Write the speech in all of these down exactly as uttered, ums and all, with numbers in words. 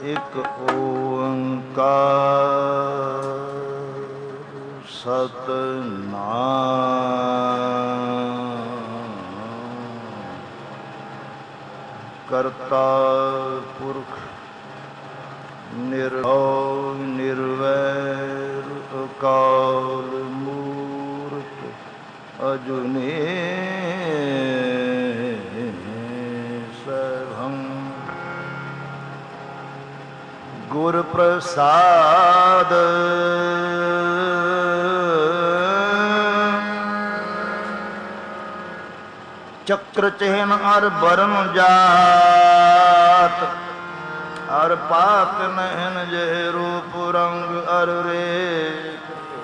ਇੱਕ ਓੰਕਾਰ ਸਤਿਨਾਮ ਕਰਤਾ ਪੁਰਖ ਨਿਰਭਉ ਨਿਰਵੈਰ ਅਕਾਲ ਮੂਰਤ ਅਜੂਨੀ ਸੈਭੰ ਗੁਰ ਪ੍ਰਸਾਦ ਚੱਕਰ ਚਿਹਨ ਅਰ ਬਰਨ ਜਾਤ ਅਰ ਪਾਤ ਨੈਨ ਜੇ ਰੂਪ ਰੰਗ ਅਰ ਰੇਖ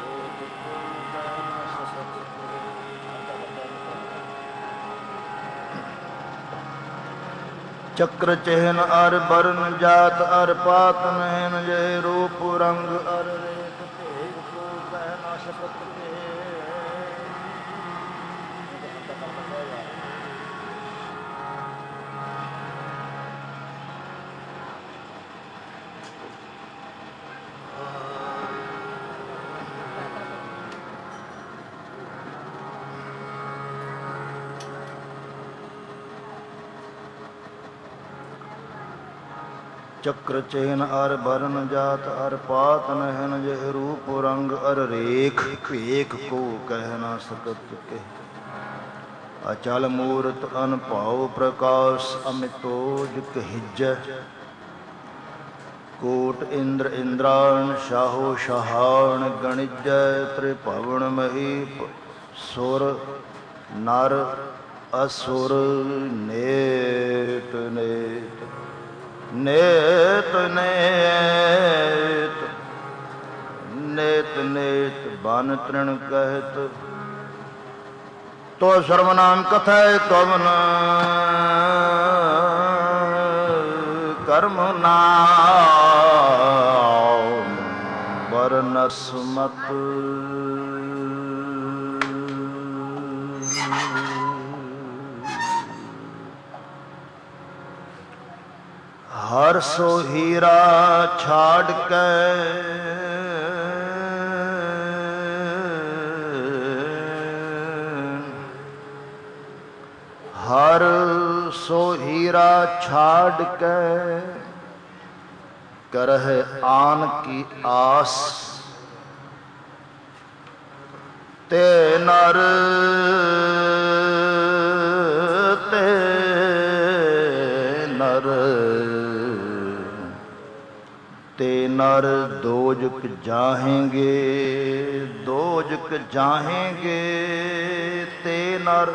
ਚੱਕਰ ਚਿਹਨ ਅਰ ਬਰਨ ਜਾਤ ਅਰ ਪਾਤ ਨੈਨ ਜੇ ਰੂਪ ਰੰਗ ਅਰ ਰੇਖ ਭੇਖ ਕੋ ਕਹਿ ਨਾ ਸਕਤ ਕੇ ਚੱਕਰ ਚਿਹਨ ਅਰ ਬਰਨ ਜਾਤ ਅਰ ਪਾਤ ਨਹਿਨ ਜੇ ਰੂਪ ਰੰਗ ਅਰ ਰੇਖ ਭੇਖ ਕੋ ਕਹਿ ਨਾ ਸਕਤ ਕੇ ਅਚਲ ਮੂਰਤ ਅਨਭਉ ਪ੍ਰਕਾਸ਼ ਅਮਿਤੋਜ ਕਹਿਜੈ ਕੋਟ ਇੰਦਰ ਇੰਦਰਾਣ ਸ਼ਾਹੋ ਸ਼ਹਾਣ ਗਣਿਜੈ ਤ੍ਰਿਭਵਨ ਮਹੀਪ ਸੁਰ ਨਰ ਅਸੁਰ ਨੇਤ ਨੇਤ ਨੇਤ ਨੇਤ ਨੇਤ ਨੇਤ ਬਨ ਤ੍ਰਿਣ ਕਹਿਤ ਤੋ ਸਰਵਨਾਮ ਕਥੈ ਕਵਨ ਕਰਮ ਨਾਮ ਵਰਨਸਮਤ ਹਰ ਸੋ ਹੀਰਾ ਛਾੜ ਕੇ ਹਰ ਸੋ ਹੀਰਾ ਛਾੜ ਕੇ ਕਰਹਿ ਆਨ ਕੀ ਆਸ ਤੇ ਨਰ ਤੇ ਨਰ ਤੇ ਨਰ ਦੋਜਕ ਜਾਹੇਂਗੇ ਦੋਜਕ ਜਾਹੇਂਗੇ ਤੇ ਨਰ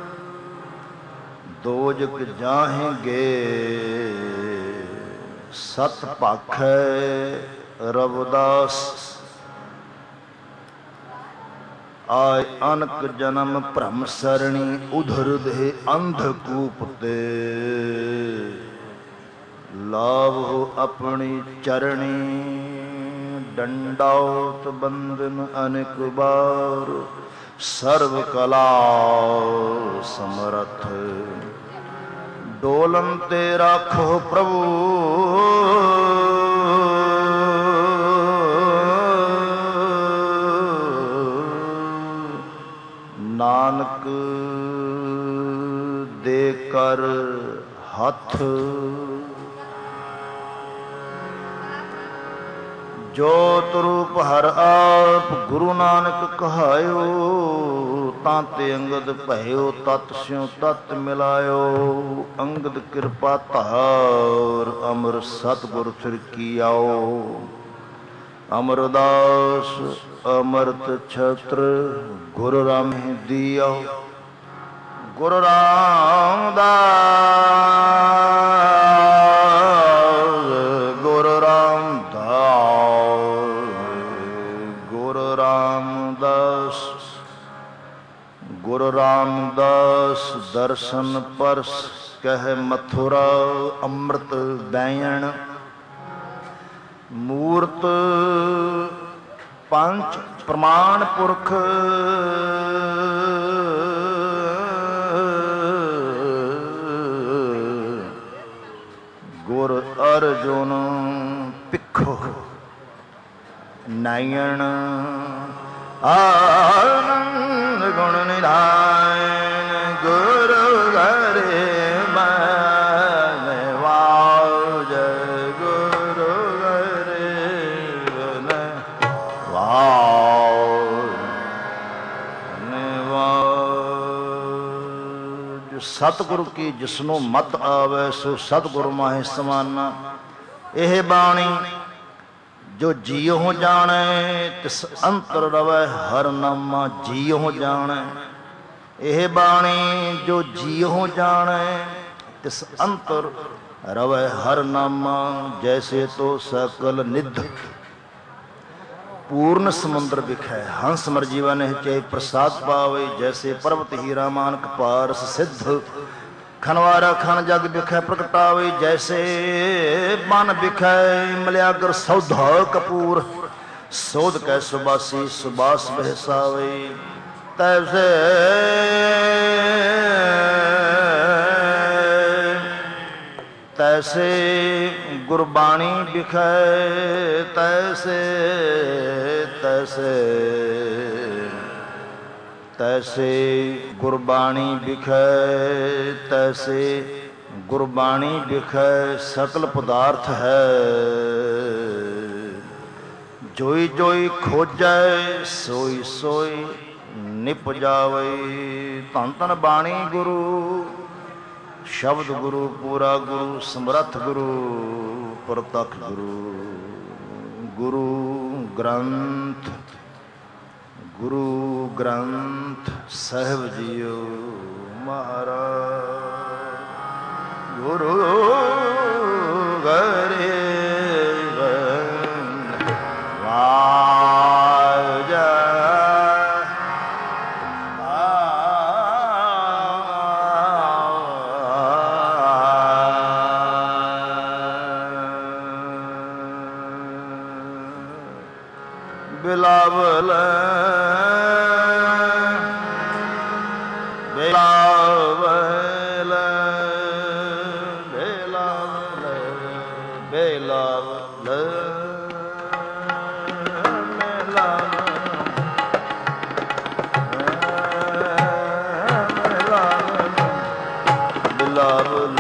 ਦੋਜਕ ਜਾਹੇਂਗੇ ਸਤ ਭਾਖੈ ਰਵਿਦਾਸ ਆਇ ਅਨਕ ਜਨਮ ਭ੍ਰਮ ਸਰਣੀ ਉਧਰ ਦੇ ਅੰਧਕੂਪ ਤੇ ਲਾਵੋ ਆਪਣੀ ਚਰਣੀ ਡੰਡਾਉਤ ਬੰਧਨ ਅਨੇਕ ਬਾਰ ਸਰਵ ਕਲਾ ਸਮਰਥ ਡੋਲਨ ਤੇ ਰਾਖੋ ਪ੍ਰਭੂ ਨਾਨਕ ਦੇ ਕਰ ਹੱਥ ਜੋਤ ਰੂਪ ਹਰ ਆਪ ਗੁਰੂ ਨਾਨਕ ਕਹਾਇਓ ਤਾਂ ਤੇ ਅੰਗਦ ਭਇਓ ਤਤ ਸਿਉ ਤਤ ਮਿਲਾਇਓ ਅੰਗਦ ਕਿਰਪਾ ਧਾਰ ਅਮਰ ਸਤਿਗੁਰ ਫਿਰ ਕੀ ਆਓ ਅਮਰਦਾਸ ਅਮਰਤ ਛਤਰ ਗੁਰੂ ਰਾਮਹਿ ਦੀਓ ਗੁਰੂ ਰਾਮਦਾਸ ਗੁਰੂ ਰਾਮਦਾਸ ਗੁਰੂ ਰਾਮਦਾਸ ਗੁਰੂ ਰਾਮਦਾਸ ਦਰਸ਼ਨ ਪਰਸ ਕਹਿ ਮਥੁਰਾ ਅੰਮ੍ਰਿਤ ਦੈਣ ਮੂਰਤ ਪੰਚ ਪ੍ਰਮਾਣ ਪੁਰਖ ਗੁਰ ਅਰਜੁਨ ਪਿੱਖੋ ਨਾਇਣ ਆਨੰਦ ਗੁਣ ਨਿਧਾਨ ਗੁਰੂ ਹਰਿ ਮੈਂ ਵਾਜ ਗੁਰੂ ਹਰਿ ਮੈਂ ਵਾਜ। ਸਤਿਗੁਰੂ ਕੀ ਜਿਸਨੂੰ ਮਤ ਆਵੇ ਸੋ ਸਤਿਗੁਰੂ ਮਾਹੇ ਸਮਾਨਾ। ਇਹ ਬਾਣੀ ਜੋ ਜੀਉ ਜਾਣੈ ਤਿਸ ਅੰਤਰ ਰਵੈ ਹਰ ਨਾਮਾ ਜੀਉ ਜਾਣੈ। ਇਹ ਬਾਣੀ ਜੋ ਜੀਉ ਜਾਣੈ ਤਿਸ ਅੰਤਰ ਰਵੈ ਹਰ ਨਾਮਾ। ਜੈਸੇ ਤੋ ਸਕਲ ਨਿਧ ਪੂਰਨ ਸਮੁੰਦਰ ਵਿਖੈ ਹੰਸ ਮਰ ਜੀਵਨ ਚੇ ਪ੍ਰਸਾਦ ਪਾਵੇ। ਜੈਸੇ ਪਰਬਤ ਹੀਰਾ ਮਾਨਕ ਪਾਰਸ ਸਿੱਧ ਖਨਵਾਰਾ ਖਨ ਜਗ ਵਿਖੈ ਪ੍ਰਗਟਾਵੇ। ਜੈਸੇ ਮਨ ਵਿਖੈ ਮਲਿਆਗਰ ਸੌਧਾ ਕਪੂਰ ਸੋਧ ਕੈ ਸੁਬਾਸੀ ਸੁਬਾਸ ਬਹਿਸਾਵੇ। ਤੈਸੇ ਤੈਸੇ ਗੁਰਬਾਣੀ ਵਿਖੈ ਤੈਸੇ ਤੈਸੇ ਤੈਸੇ ਗੁਰਬਾਣੀ ਵਿਖੈ ਤੈਸੇ ਗੁਰਬਾਣੀ ਵਿਖੈ ਸਕਲ ਪਦਾਰਥ ਹੈ। ਜੋਈ ਜੋਈ ਖੋਜੈ ਸੋਈ ਸੋਈ ਨਿਪ ਜਾਵੇ। ਧੰਨ ਧੰਨ ਬਾਣੀ ਗੁਰੂ ਸ਼ਬਦ ਗੁਰੂ ਪੂਰਾ ਗੁਰੂ ਸਮਰੱਥ ਗੁਰੂ ਪ੍ਰਤੱਖ ਗੁਰੂ। ਗੁਰੂ ਗ੍ਰੰਥ ਗੁਰੂ ਗ੍ਰੰਥ ਸਾਹਿਬ ਜੀਓ ਮਹਾਰਾਜ। ਗੁਰੂ ਹਰਿ ਬਿਲਾਵਲ ਬਿਲਾਵਲ ਬਿਲਾਵਲ ਬਿਲਾਵਲ ਬਿਲਾਵਲ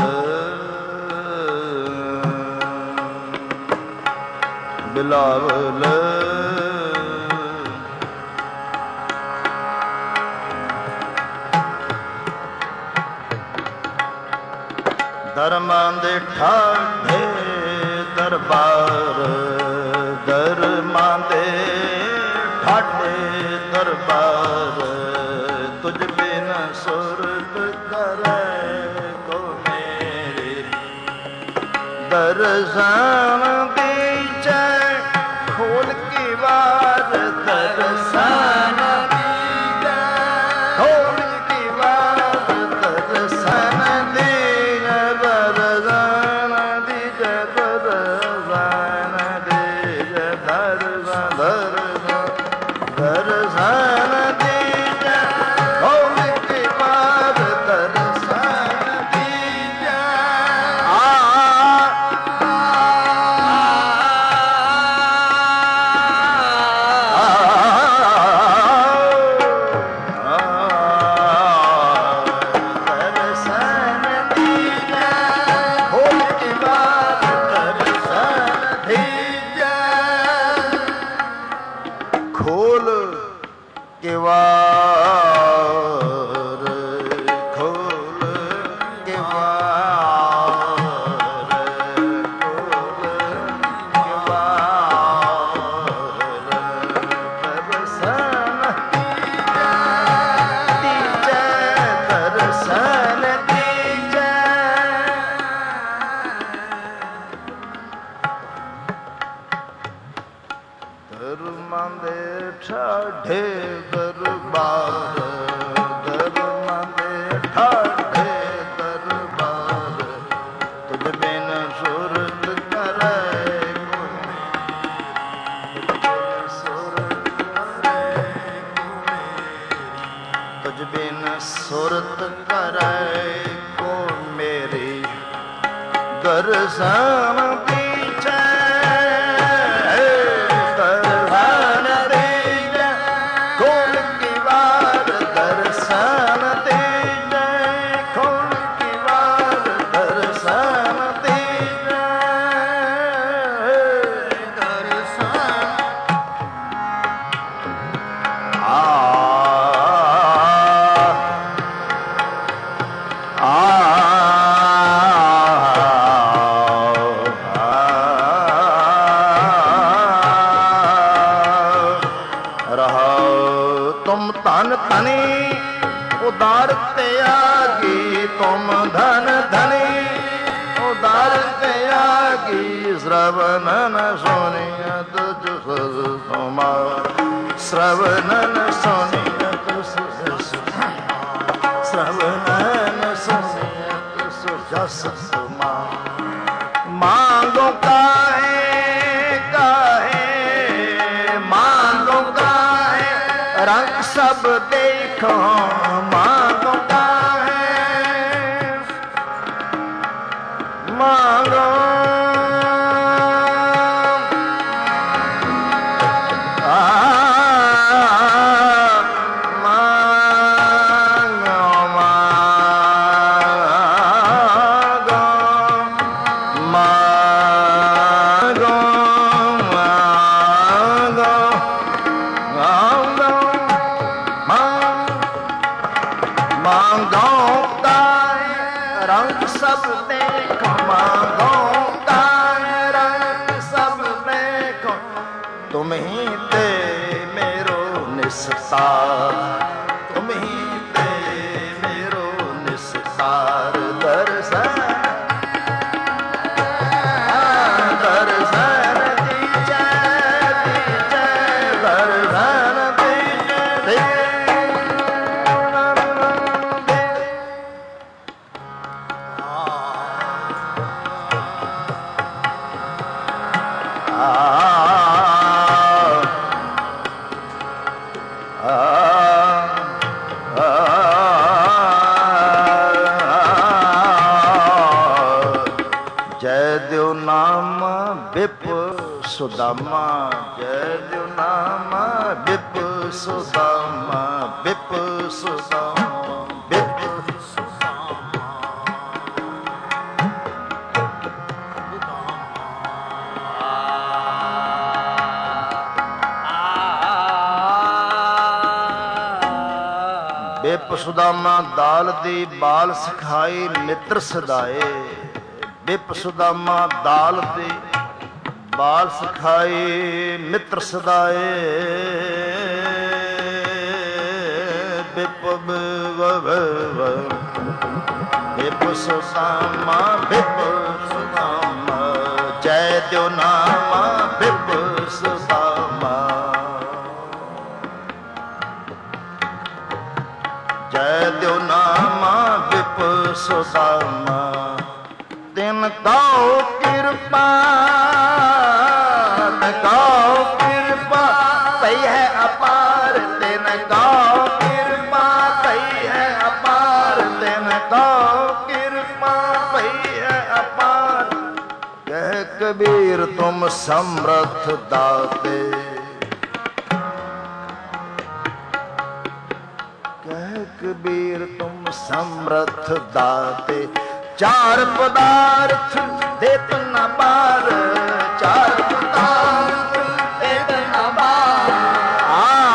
ਬਿਲਾਵਲ ਧਰਮਾਂ ਦੇ ਠਾਠੇ ਦਰਬਾਰ ਧਰਮਾਂ ਦੇ ਠਾਠੇ ਦਰਬਾਰ ਤੁਝ ਬਿਨ ਸੁਰਤ ਕਰੇ ਕੋ ਮੇਰੇ। ਦਰਸ਼ਨ ਦੀਜੈ ਖੋਲ ਕੇ ਵਾਰ ਦਰਸ਼ਨ ਦੀਜੈ ਖੋਲ ਕੇ ਵਾਰ ਦਰਸ਼ਨ Ah ਦਰਸ਼ਨ ਦੀਜੈ, ਦਰਸ਼ਨ ਦੀਜੈ ਖੋਲ ਕੇ ਵਾਰ, ਦਰਸ਼ਨ ਦੀਜੈ ਖੋਲ ਕੇ ਵਾਰ, ਦਰਸ਼ਨ ਦੀਜੈ ਦਰਸ਼ਨ ਆ धनी उदार त्यागी, तुम धन धनी उदार त्यागी, श्रवणन सुनियत सुमा, श्रवणन सुनियत श्रवणन सुनियत सुजस सुमा। मांगो काहे काहे मांगो काहे, रंग सब देखो मांगो काहे, मांगो आ मांगो मांगो मांगो मांगो मांगो काहे रंग सब देखो, मांगो काहे रंग सब देखो, तुम ही ते मेरो निस्तार, तुम ही ते मेरो निस्तार, दर्शन दर्शन दीजै दीजै, दर्शन दीजै दीजै। जय देव नाम बिप सुदामा, जय देव नाम बिप सुदामा, बिप सुदामा बिप ਬਿਪ ਸੁਦਾਮਾ ਦਾਲ ਦੀ ਬਾਲ ਸਿਖਾਈ ਮਿੱਤਰ ਸਦਾਏ, ਬਿਪ ਸੁਦਾਮਾ ਦਾਲ ਦੀ ਬਾਲ ਸਿਖਾਈ ਮਿੱਤਰ ਸਦਾਏ, ਬਿਪ ਬਿਪ ਸੁਦਾਮਾ ਬਿਪ ਸੁਦਾਮਾ, ਜੈ ਦਿਓ ਨਾਮਾ ਬਿਪ ਸੁਦਾਮਾ, ਜੈ ਦਿਓ ਨਾਮਾ ਬਿਪ ਸੁਦਾਮਾ। ਤਿਨ ਕਉ ਕਿਰਪਾ ਤਿਨ ਕਉ ਕਿਰਪਾ ਪਈ ਹੈ ਅਪਾਰ, ਤਿਨ ਕਉ ਕਿਰਪਾ ਪਈ ਹੈ ਅਪਾਰ, ਤਿਨ ਕਉ ਕਿਰਪਾ ਪਈ ਹੈ ਅਪਾਰ। ਕਹਿ ਕਬੀਰ ਤੁਮ ਸਮਰਥ ਦਾਤੇ, ਕਹਿ ਕਬੀਰ ਤੁਮ ਸਮਰਥ ਦਾਤੇ, ਚਾਰ ਪਦਾਰਥ ਦੇਤ ਨਾ ਬਾਰ, ਚਾਰ ਪਦਾਰਥ ਦੇਤ ਨਾ ਬਾਰ। ਆ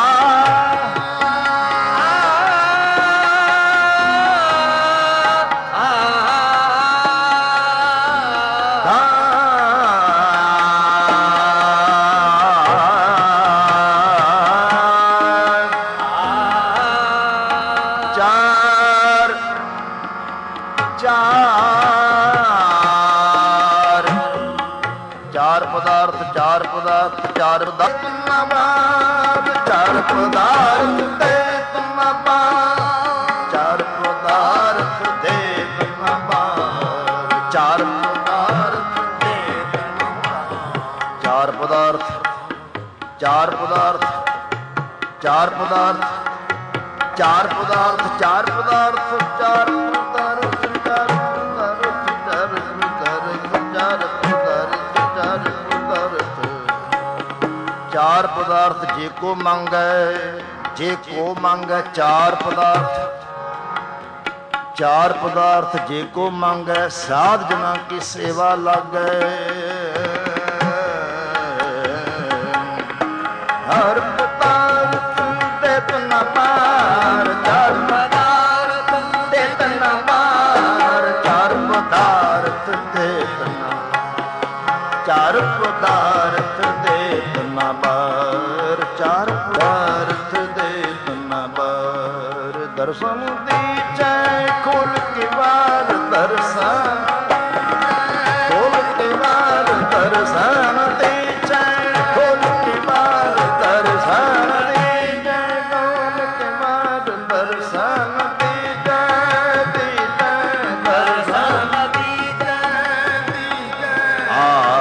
ਚਾਰ ਪਦਾਰਥ ਚਾਰ ਪਦਾਰਥ ਚਾਰ ਪਦਾਰਥ ਨਵਾਬ, ਚਾਰ ਪਦਾਰਥ ਦੇ ਨਵਾਬ, ਚਾਰ ਪਦਾਰਥ ਦੇ ਨਵਾਬ, ਚਾਰ ਪਦਾਰਥ ਦੇ ਨਵਾਬ, ਚਾਰ ਪਦਾਰਥ ਚਾਰ ਪਦਾਰਥ ਚਾਰ ਪਦਾਰਥ ਚਾਰ ਪਦਾਰਥ ਚਾਰ ਪਦਾਰਥ ਚਾਰ ਪਦਾਰਥ ਚਾਰ ਪਦਾਰਥ ਚਾਰ ਚਾਰ ਪਦਾਰਥ ਜੇ ਕੋ ਮੰਗੈ, ਜੇ ਕੋ ਮੰਗੈ ਚਾਰ ਪਦਾਰਥ, ਚਾਰ ਪਦਾਰਥ ਜੇ ਕੋ ਮੰਗੈ, ਸਾਧ ਜਨਾਂ ਕੀ ਸੇਵਾ ਲਾਗੈ। ਹਰ ਪਦਾਰਥ ਦੇਤ ਨਾ ਪਾਰ, ਚਾਰ ਪਦਾਰਥ ਦੇਤ ਨਾ ਪਾਰ, ਚਾਰ ਪਦਾਰਥ ਦੇਤ ਨਾ, ਚਾਰ ਪਦਾਰਥ ਦੇਤ ਨਾ ਪਾਰ, ਚਾਰ ਪਦਾਰਥ ਦੇਤ ਨਾ ਪਾਰ। ਦਰਸ਼ਨ ਦੀਜੈ ਖੋਲ ਕੇ ਵਾਰ, ਦਰਸ਼ਨ ਖੋਲ ਕੇ ਵਾਰ, ਦਰਸ਼ਨ ਦੀਜੈ ਖੋਲ ਕੇ ਵਾਰ, ਦਰਸ਼ਨ ਦੀਜੈ ਖੋਲ ਕੇ ਵਾਰ, ਦਰਸ਼ਨ ਦੀਜੈ ਦੀਜੈ ਦਰਸ਼ਨ ਦੀਜੈ ਦੀਜੈ। ਆ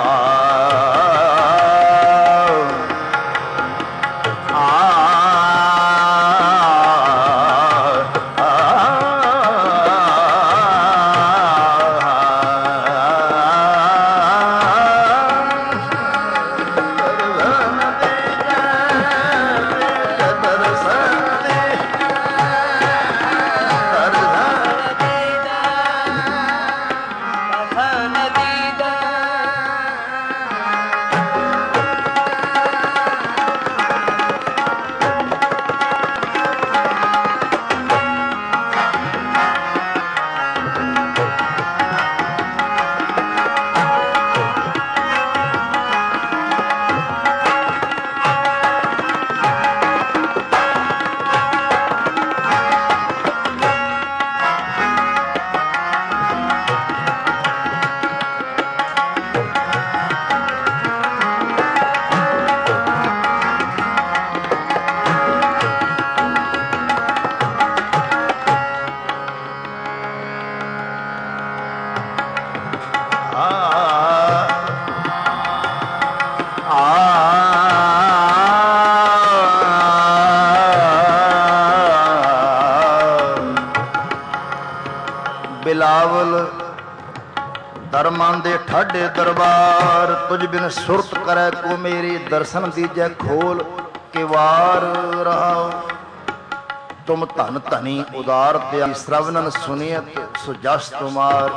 ਬਿਲਾਵਲ ਦਰਮਾਂ ਦੇ ਠਾਡੇ ਦਰਬਾਰ, ਤੁਝ ਬਿਨ ਸੁਰਤ ਕਰੈ ਕੋ ਮੇਰੀ, ਦਰਸ਼ਨ ਦੀਜੈ ਖੋਲ ਕੇ ਵਾਰ। ਰਹਾਉ ਤੁਮ ਧਨ ਧਨੀ ਉਦਾਰ ਤੇ ਸ਼ਰਵਨਨ ਸੁਨੀਅਤ ਸੋ ਜਸ ਤੁਮਾਰ।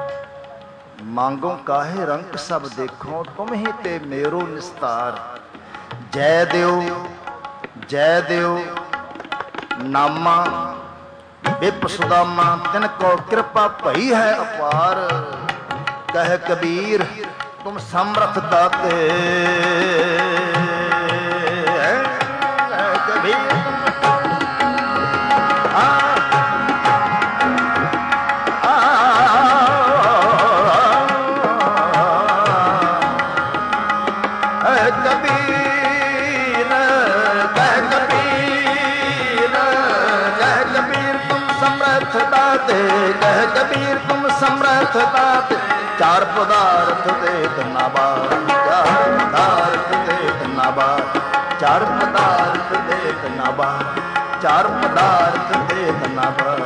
ਮੰਗੋ ਕਾਹੇ ਰੰਗ ਸਭ ਦੇਖੋ, ਤੁਮ ਹੀ ਤੇ ਮੇਰੋ ਨਿਸਤਾਰ। ਜੈ ਦਿਓ ਜੈ ਦਿਓ ਨਾਮਾ ਬਿਪ ਸੁਦਾਮਾ, ਤਿਨ ਕੋ ਕਿਰਪਾ ਭਈ ਹੈ ਅਪਾਰ। ਕਹਿ ਕਬੀਰ ਤੁਮ ਸਮਰਥ ਦਾਤੇ, ਕਬੀਰ ਕਹਿ ਕਬੀਰ ਤੁਮ ਸਮਰਥ ਦਾਤੇ। ਚਾਰ ਪਦਾਰਥ ਦੇਤ ਨਾ ਬਾਰ, ਚਾਰ ਪਦਾਰਥ ਦੇਤ ਨਾ ਬਾਰ, ਚਾਰ ਪਦਾਰਥ ਦੇਤ ਨਾ ਬਾਰ, ਚਾਰ ਪਦਾਰਥ ਦੇਤ ਨਾ ਬਾਰ।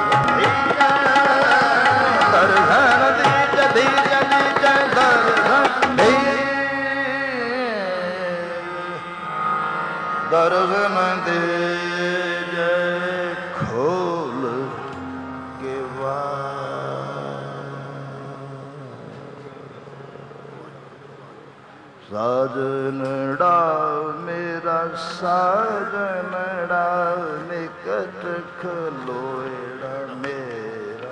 ਦਰਸ਼ਨ ਦੀਜੈ ਦੀਜੈ ਦੀਜੈ ਦਰਸ਼ਨ ਦੇ, ਦਰਸ਼ਨ ਦੀਜੈ ਖੋਲ ਕੇ ਵਾਰ। ਸਾਜਨੜਾ ਮੇਰਾ ਸਾਜਨੜਾ, ਨਿਕਟ ਖਲੋਇੜਾ ਮੇਰਾ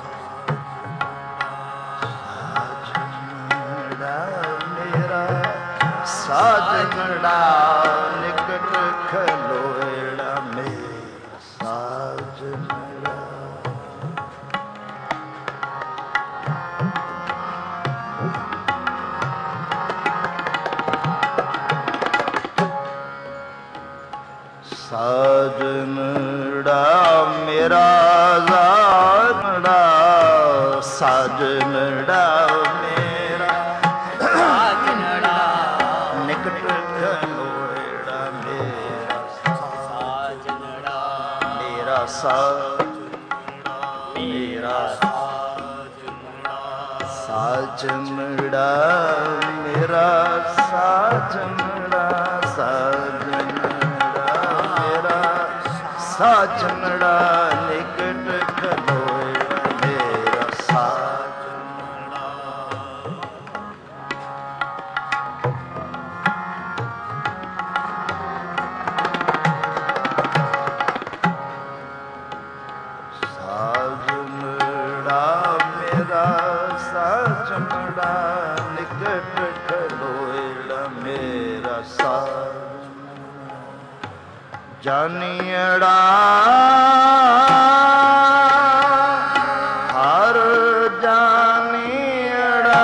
ਸਾਜਨੜਾ, ਮੇਰਾ ਸਾਜਨੜਾ, ਨਿਕਟ ਖਲੋਇੜਾ ਮੇਰਾ ਸਾਜਨੜਾ। ਸਾਜਨੜਾ ਮੇਰਾ ਸਾਜਨੜਾ, ਸਾਜਨੜਾ ਮੇਰਾ ਸਾਜਨੜਾ, ਨਿਕਟ ਖਲੋਇੜਾ ਮੇਰਾ ਸਾਜਨੜਾ, ਮੇਰਾ ਸਾਜਨੜਾ, ਮੇਰਾ ਸਾਜਨੜਾ, ਸਾਜਨੜਾ ਮੇਰਾ ਸਾਜਨੜਾ, ਸਾਜਨੜਾ ਸਾਜਨੜਾ ਨਿਕਟ ਖਲੋਏ ਮੇਰਾ ਸਾਜਨੜਾ। ਸਾਜਨੜਾ ਮੇਰਾ ਸਾਜਨੜਾ ਨਿਕਟ ਖਲੋਏ ਮੇਰਾ ਸਾਜਨੜਾ। ਜਾਨੀੜਾ ਹਰ ਜਾਨੀੜਾ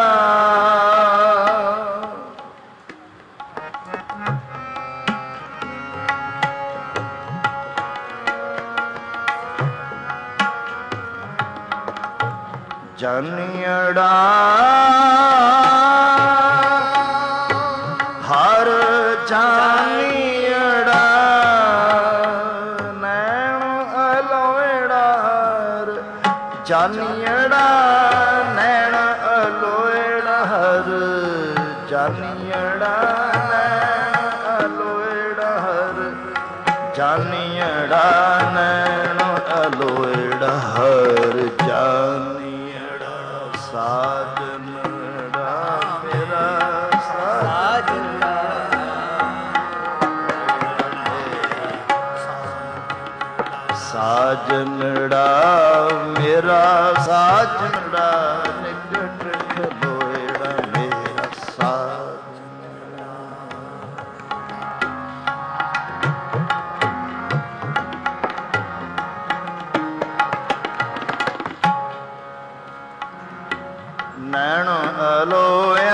ਜਾਨੀੜਾ ਹਰ ਜਾਨੀੜਾ ਜਾਨੀੜਾ ਨੈਣ ਅਲੋਇੜਾ ਹਰ ਜਾਨੀੜਾ ਨੈਣ ਅਲੋਇੜਾ ਹਰ ਜਾਨੀੜਾ ਨੈਣ ਅਲੋਇੜਾ ਹਰ ਜਾਨੀੜਾ ਸਾਜਨੜਾ ਮੇਰਾ ਸਾਜਨੜਾ ਸਾਜਨੜਾ ਮੇਰਾ ਸਾਜਨੜਾ ਨਿਕਟ ਖਲੋਏੜਾ ਮੇਰਾ ਸਾਜਨੜਾ। ਨੈਣ ਅਲੋਇਆ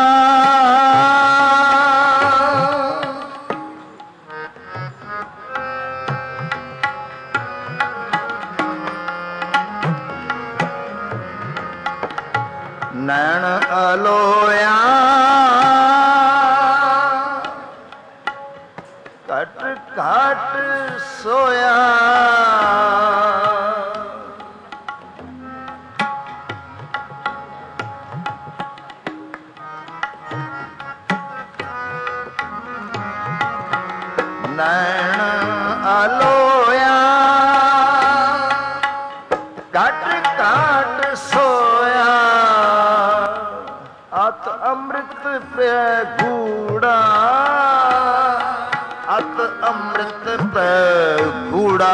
ਨੈਣ ਅਲੋਇਆ ਘਟ ਘਟ ਸੋਇਆ ਨੈਣ ਅਲੋਇਆ ਘਟ ਘਟ ਸੋਇਆ ਅਤ ਅੰਮ੍ਰਿਤ ਪਿਆ ਗੂੜਾ ਅਤ ਅੰਮ੍ਰਿਤ ਪਿਆ ਗੂੜਾ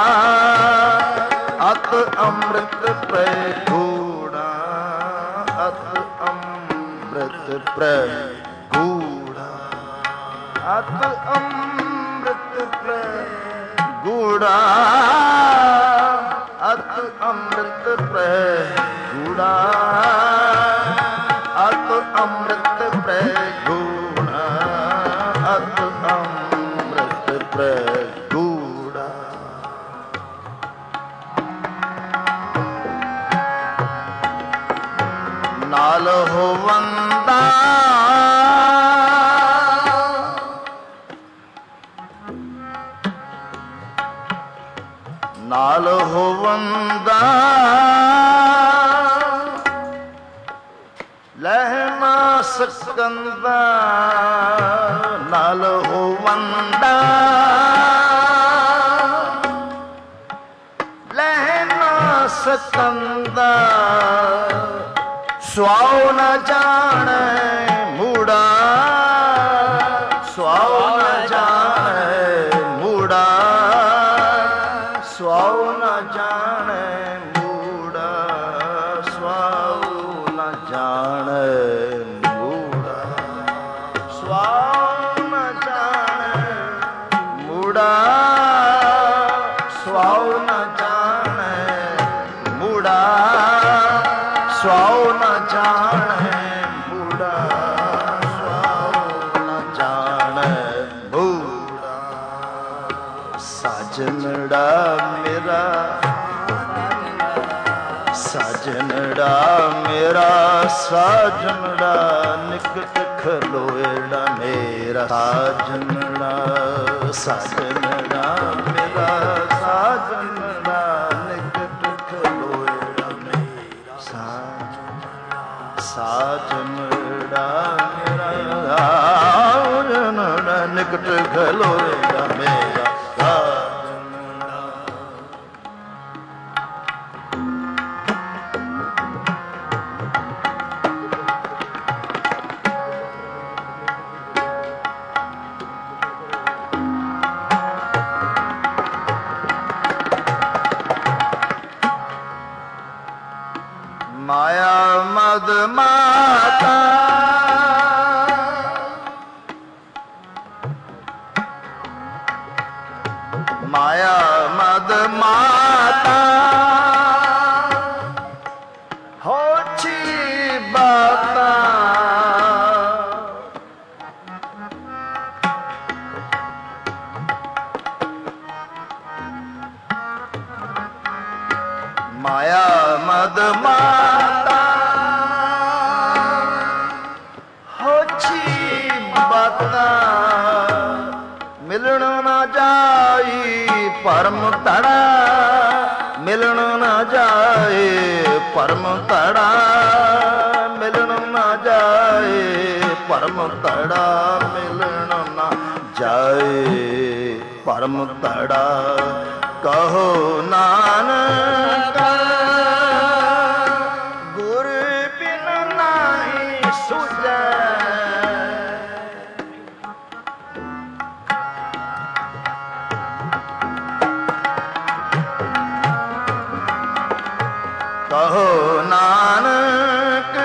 ਅਤ ਅੰਮ੍ਰਿਤ ਪਿਆ ਗੂੜਾ ਅਤ ਅੰਮ੍ਰਿਤ ਪਿਆ ਗੂੜਾ ਅਤ ਅੰਮ੍ਰਿਤ ਪਿਆ ਗੂੜਾ ਅਤ ਅੰਮ੍ਰਿਤ ਪਿਆ ਗੂੜਾ ਅਤ ਅੰਮ੍ਰਿਤ ਪ੍ਰੈ ਗੂੜਾ ਅਤ ਅੰਮ੍ਰਿਤ ਪ੍ਰੈ ਗੂੜਾ। ਨਾਲ ਹੋਵੰਦਾ ਨਾਲ ਹੋਵੰਦਾ ਲਹਿ ਨਾ ਸਕੰਦਾ ਨਾਲ ਹੋਵੰਦਾ ਲਹਿ ਨਾ ਸਕੰਦਾ ਸੁਆਉ ਨ ਜਾਣੈ ਮੂੜਾ ਸੁਆਉ ਨ ਜਾਣੈ ਮੂੜਾ ਸੁਆਉ ਨ ਜਾਣੈ ਮੂੜਾ ਸੁਆਉ ਨ ਜਾਣੈ ਮੂੜਾ ਸੁਆਉ ਨ ਜਾਣੈ ਮੂੜਾ ਸੁਆਉ ਨ ਜਾਣੈ ਮੂੜਾ ਸੁਆਉ ਨ ਜਾਣੈ ਮੂੜਾ ਸੁਆਉ ਨ ਜਾਣੈ ਮੂੜਾ। ਸਾਜਨੜਾ ਮੇਰਾ ਸਾਜਨੜਾ ਮੇਰਾ ਸਾਜਨੜਾ ਨਿਕਟ ਖਲੋਏੜਾ ਮੇਰਾ ਸਾਜਨੜਾ ਸਾਜਨੜਾ ਮੇਰਾ ਸਾਜਨੜਾ ਨਿਕਟ ਖਲੋਏੜਾ ਮੇਰਾ ਸਾਜਨੜਾ ਮੇਰਾ ਸਾਜਨੜਾ ਨਿਕਟ ਖਲੋਏੜਾ ਮੇਰਾ ਸਾਜਨੜਾ ਮਾਇਆ ਮਦ ਮਾਤਾ ਮਾਇਆ ਮਦ ਮਾਤਾ ਹੋਛੀ ਬਾਤਾ ਮਾਇਆ ਮਦ ਮਾਤਾ ਹੋਛੀ ਬਾਤਾ ਮਿਲਣ ਨਾ ਜਾਈ ਭਰਮ ਧੜਾ ਮਿਲਣ ਨਾ ਜਾਏ ਭਰਮ ਧੜਾ ਮਿਲਣ ਨਾ ਜਾਏ ਭਰਮ ਧੜਾ ਮਿਲਣ ਨਾ ਜਾਏ ਭਰਮ ਧੜਾ ਕਹੋ ਨਾਨਕ ਗੁਰ ਬਿਨ ਨਾਹੀ ਸੁਝੈ ਕਹੋ ਨਾਨਕ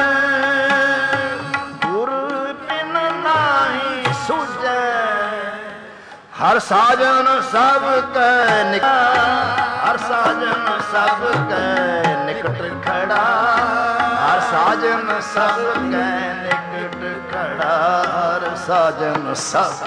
ਗੁਰ ਬਿਨ ਨਾਹੀ ਸੁਝੈ ਹਰ ਸਾਜਨ ਸਭ ਕੈ ਨਿਕ ਹਰ ਸਾਜਨ ਸਭ ਕੈ ਨਿਕਟ ਖੜਾ ਹਰ ਸਾਜਨ ਸਭ ਕੈ ਨਿਕਟ ਖੜਾ ਹਰ ਸਾਜਨ ਸਭ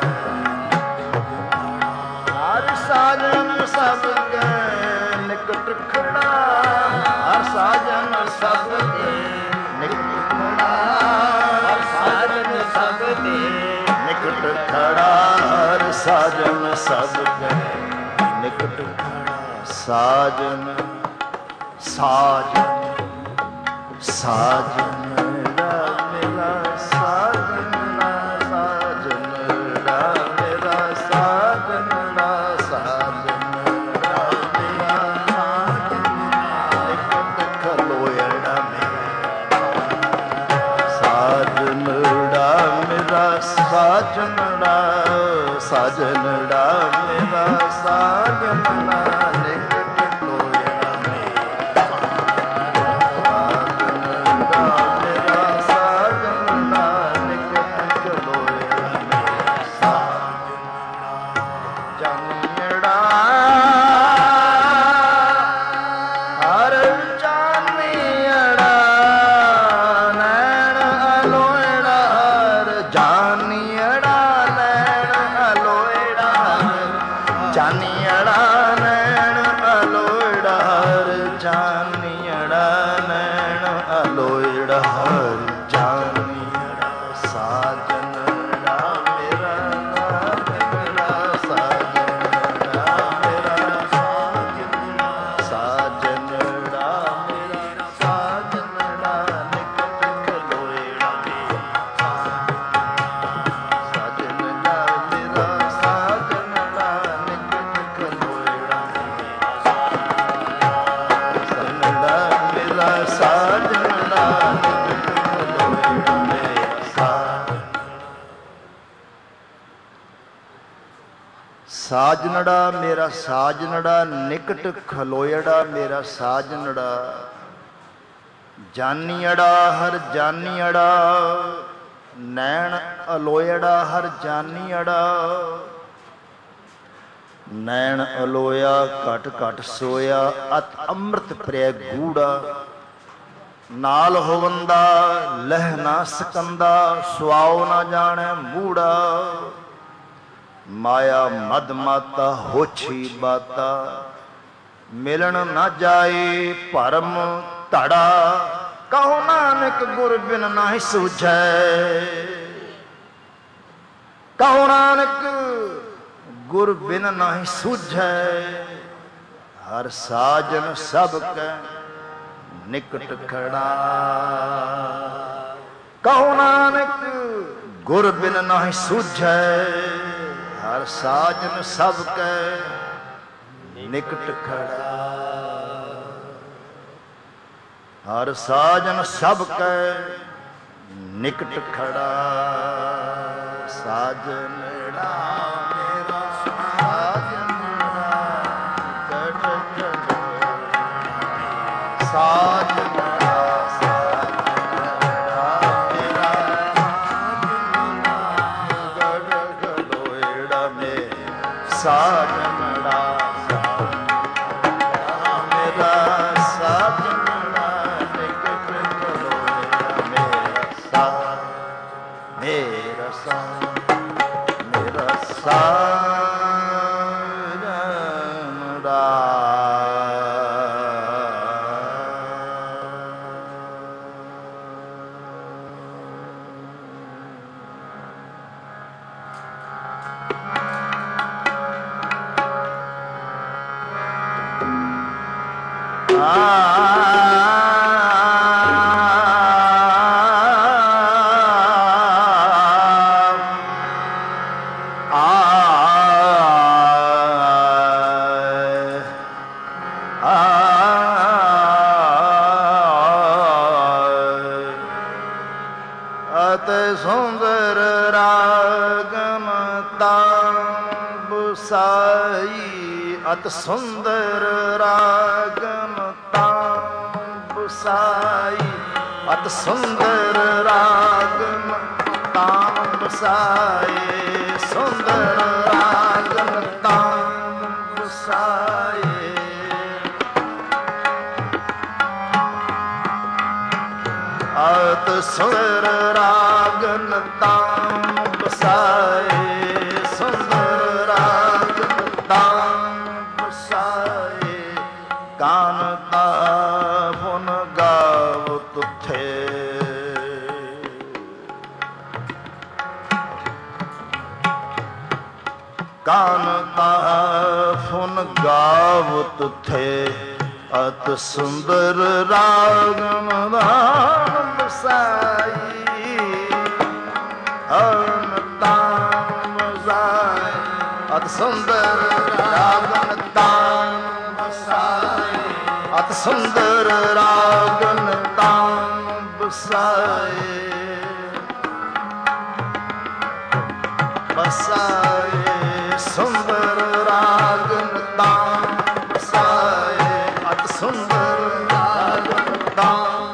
ਹਰ ਸਾਜਨ ਸਭ ਕੈ ਨਿਕਟ ਖੜਾ ਹਰ ਸਾਜਨ ਸਭ ਕੈ ਨਿਕਟ ਖੜਾ ਹਰ ਸਾਜਨ ਸਭ ਕੈ ਨਿਕਟ ਖੜਾ ਹਰ ਸਾਜਨ ਸਭ ਕੈ ਨਿਕਟ ਖੜਾ ਸਾਜਨ ਸਾਜਨ ਸਾਜਨ ਰਾ ਮੇਰਾ ਸਾਜਨ ਰਾ ਸਾਜਨ ਰਾ ਮੇਰਾ ਸਾਜਨ ਰਾ ਸਾਜਨ ਰਾ ਮੇਰਾ ਸਾਜਨ ਨਿਕਟ ਖਲੋਇੜਾ ਮੇਰਾ ਸਾਜਨ ਰਾ ਮੇਰਾ ਸਾਜਨ ਰਾ ਸਾਜਨ ਰਾ ਮੇਰਾ ਸਾਜਨ ਰਾ ਨਿਕਟ ਖਲੋਇੜਾ ਮੇਰਾ ਸਾਜਨ ਰਾ ਮੇਰਾ ਸਾਜਨ ਰਾ ਨਿਕਟ ਖਲੋਇੜਾ ਮੇਰਾ ਸਾਜਨ ਜਾਨੀੜਾ ਹਰ ਜਾਨੀੜਾ ਨੈਣ ਅਲੋਇੜਾ ਹਰ ਜਾਨੀੜਾ ਨੈਣ ਅਲੋਇੜਾ ਹਰ ਜਾਨੀੜਾ ਨੈਣ ਅਲੋਇੜਾ ਹਰ ਜਾਨੀੜਾ ਨੈਣ ਅਲੋਇੜਾ ਹਰ ਜਾਨੀੜਾ ਸਾਜਨ ਰਾ ਮੇਰਾ ਨਾਨਕੜਾ ਸਾਜਨ ਰਾ ਮੇਰਾ ਸਾਜਨ ਸਾਜਨ ਰਾ ਮੇਰਾ ਸਾਜਨ ਰਾ ਨਿਕਟ ਖਲੋਇੜਾ ਮੇਰਾ ਸਾਜਨ ਰਾ ਮੇਰਾ ਸਾਜਨ ਰਾ ਨਿਕਟ ਖਲੋਇੜਾ ਸਾਜਨ ਰਾ ਮੇਰਾ ਸਾਜਨ ਰਾ ਨਿਕਟ ਖਲੋਇੜਾ ਮੇਰਾ ਸਾਜਨੜਾ ਮੇਰਾ ਸਾਜਨੜਾ ਨਿਕਟ ਖਲੋਇੜਾ ਮੇਰਾ ਸਾਜਨੜਾ ਜਾਨੀੜਾ ਹਰ ਜਾਨੀੜਾ ਨੈਣ ਅਲੋਇੜਾ ਹਰ ਜਾਨੀੜਾ ਨੈਣ ਅਲੋਇਆ ਘਟ ਘਟ ਸੋਇਆ ਅਤ ਅੰਮ੍ਰਿਤ ਪ੍ਰਿਆ ਗੂੜਾ ਨਾਲ ਹੋਵੰਦਾ ਲਹਿ ਨਾ ਸਕੰਦਾ ਸੁਆਉ ਨਾ ਜਾਣੈ ਮੂੜਾ ਮਾਇਆ ਮਦ ਮਾਤਾ ਹੋਛੀ ਬਾਤਾ ਮਿਲਣ ਨਾ ਜਾਏ ਭਰਮ ਧੜਾ ਕਹੋ ਨਾਨਕ ਗੁਰ ਬਿਨ ਨਾਹੀ ਸੂਝੈ ਕਹੋ ਨਾਨਕ ਗੁਰ ਬਿਨ ਨਾਹੀ ਸੂਝੈ ਹਰ ਸਾਜਨ ਸਭ ਕੈ ਨਿਕਟ ਖੜਾ ਕਹੋ ਨਾਨਕ ਗੁਰ ਬਿਨ ਨਾਹੀ ਸੂਝੈ ਹਰ ਸਾਜਨ ਸਭ ਕੈ ਨਿਕਟ ਖੜਾ ਹਰ ਸਾਜਨ ਸਭ ਕੈ ਨਿਕਟ ਖੜਾ ਸਾਜਨੜਾ ਮੇਰਾ ਸਾਜਨੜਾ ਕਟ ਕਟ ਸਾਜਨੜਾ ਅਤ ਸੁੰਦਰ ਰਾਗਮ ਤਾਂਬ ਸਾਈ ਅਤ ਸੁੰਦਰ ਰਾਗਮ ਤਾਂਬ ਸਾਈ ਸੁੰਦਰ ਰਾਗਮ ਤਾਂਬ ਸਾਈ ਅਤ ਸੁੰਦਰ ਰਾਗਨ ਤਾਂਬ ਸਾਈ ਸੁੰਦਰ ਰਾਗਨ ਤਾਂਬ ਕਾਨ ਤਾ ਫੁਨ ਗਾਵਤ ਥੇ ਕਾਨ ਤਾ ਫੁਨ ਗਾਵਤ ਥੇ ਅਤ ਸੁੰਦਰ ਰਾਗਮ ਰਾਮ ਸਾਈ ਹਰਨ ਤਾਮ ਸਾਈ ਅਤ ਸੁੰਦਰ ਰਾਗਮ ਤਾਮ ਅਤ ਸੁੰਦਰ ਰਾਗਨ ਤਾਂਬ ਸਾਏ ਬਸਾਏ ਸੁੰਦਰ ਰਾਗਨ ਤਾਂਬ ਸਾਏ ਅਤ ਸੁੰਦਰ ਰਾਗਨ ਤਾਂਬ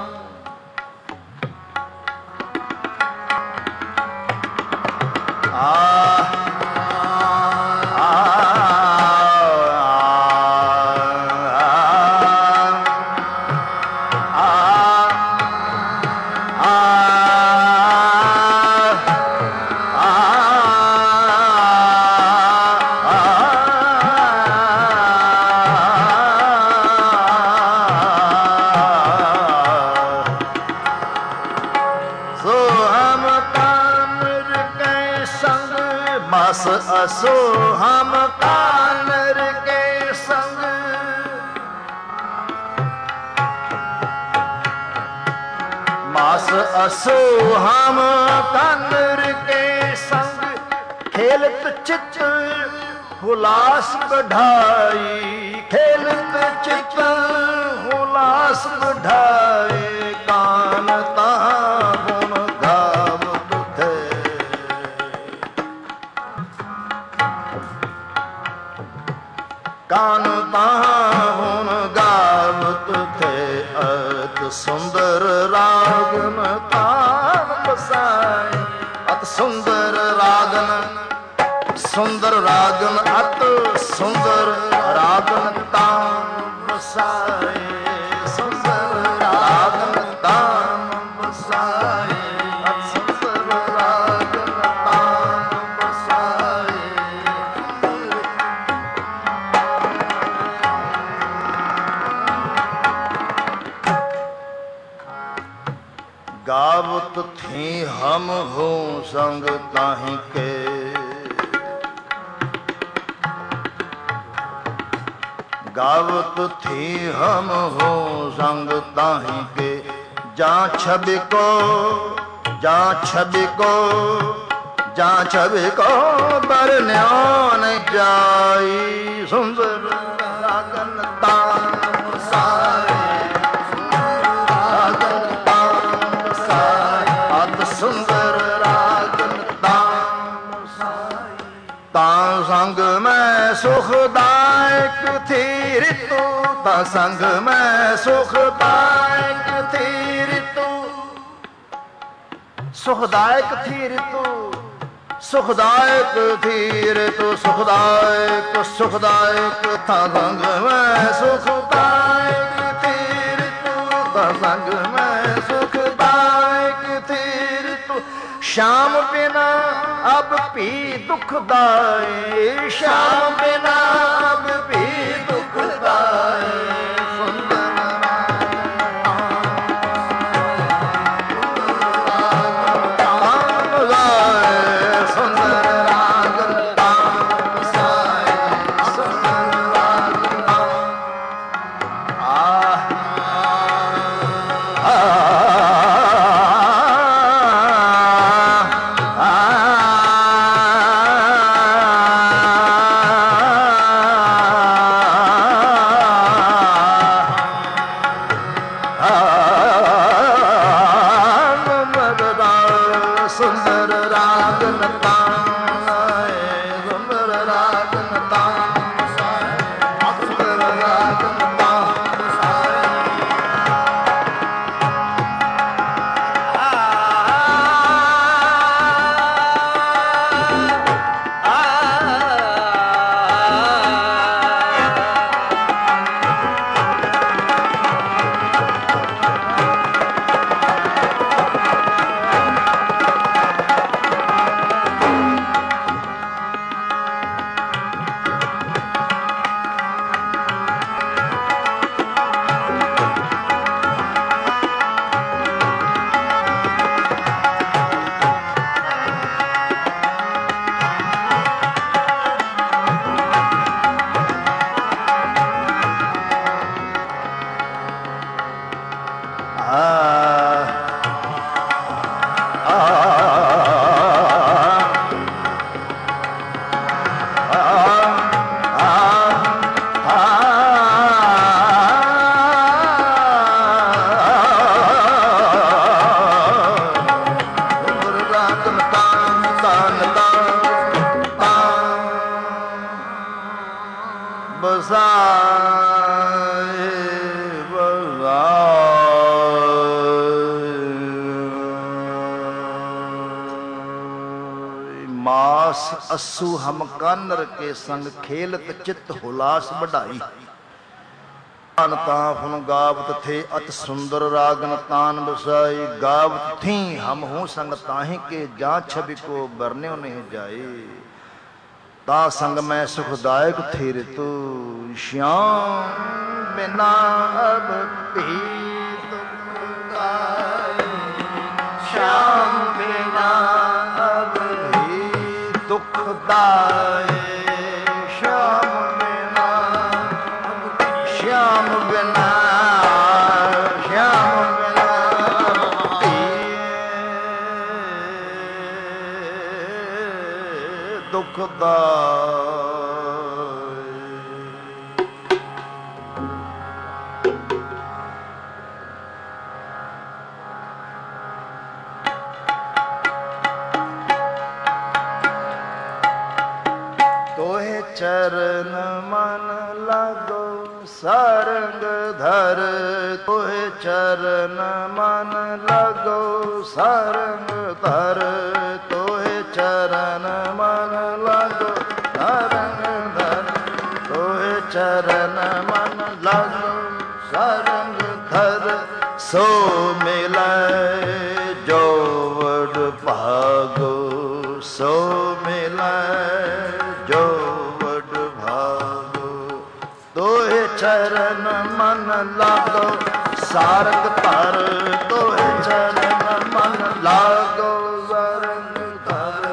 ਆ असो हम कानर के संग मास असो हम कानर के संग खेलत चित हुलास बढ़ाई खेलत चित हुलास बढ़ाई कान ता कान ताहुन गावत थे अत सुंदर रागन तान बसाए अत सुंदर रागन सुंदर रागन अत सुंदर रागन तान बसाए सुंदर रागन तान बसाए अत सुंदर रागन तान बसाए गावत थी हम हो संग ताहि के गावत थी हम हो संग ताहि के जा छवि को जा छवि को जा छवि को बरन्यान जाई सुंदर रागन तान साए सुंदर रागन ताम तां संग मैं सुखदायक थी ऋतु तां संग मैं सुखदायक थी ऋतु सुखदायक थी ऋतु सुखदायक थी ऋतु सुखदायक सुखदायक था संग मैं सुखदायक थी ऋतु तां संग मैं सुखदायक थी श्याम बिना अब भी दुखदाई श्याम बिना अब भी दुखदाई सुंदर सुंदर रागन तान साए सुंदर रागन आ आस अस्सु हम कानर के संग खेलत चित्त हुलास बढ़ाई। तान ताफन गावत थे अत सुंदर रागन तान बसाई। गावत थी हम हूँ संग ताहि के जा छवि को बरने नहीं जाए। ता संग में सुखदायक थे ऋतु श्याम बिना अब भी दुखदाई। श्याम बिना अब भी दुखदाई। तोहे चरण मन लागो सारंग धर। तोहे चरण मन लागो सारंग धर। तोहे चरण मन लागो सारंग धर। तोहे चरण मन लागो सारंग धर। सो मिलै जो वड भागो। सो मिलै जो वड भागो। तोहे चरण मन लागो सारंग धर। तोहे चरण मन लागो सारंग धर।